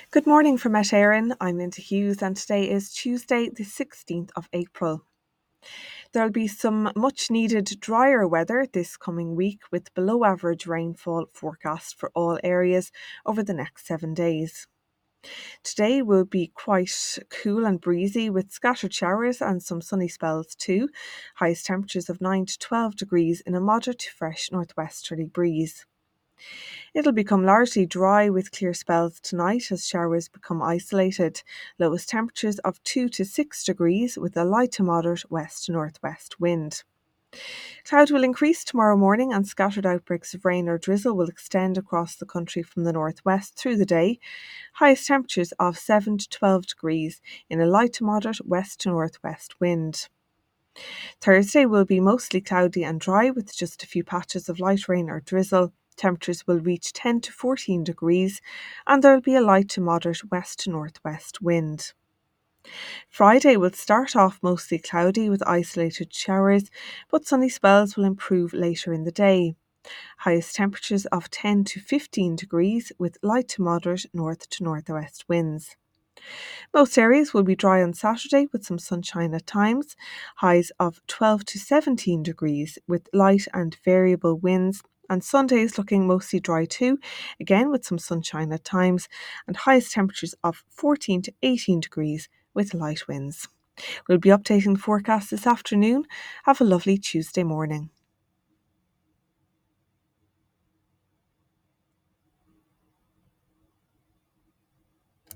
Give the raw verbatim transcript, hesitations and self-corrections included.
Good morning from Met Éireann. I'm Linda Hughes and today is Tuesday the sixteenth of April. There'll be some much needed drier weather this coming week with below average rainfall forecast for all areas over the next seven days. Today will be quite cool and breezy with scattered showers and some sunny spells too. Highest temperatures of nine to twelve degrees in a moderate to fresh northwesterly breeze. It'll become largely dry with clear spells tonight as showers become isolated. Lowest temperatures of two to six degrees with a light to moderate west to northwest wind. Cloud will increase tomorrow morning and scattered outbreaks of rain or drizzle will extend across the country from the northwest through the day. Highest temperatures of seven to twelve degrees in a light to moderate west to northwest wind. Thursday will be mostly cloudy and dry with just a few patches of light rain or drizzle. Temperatures will reach ten to fourteen degrees and there will be a light to moderate west to northwest wind. Friday will start off mostly cloudy with isolated showers, but sunny spells will improve later in the day. Highest temperatures of ten to fifteen degrees with light to moderate north to northwest winds. Most areas will be dry on Saturday with some sunshine at times, highs of twelve to seventeen degrees with light and variable winds, and Sunday is looking mostly dry too, again with some sunshine at times, and highest temperatures of fourteen to eighteen degrees with light winds. We'll be updating the forecast this afternoon. Have a lovely Tuesday morning.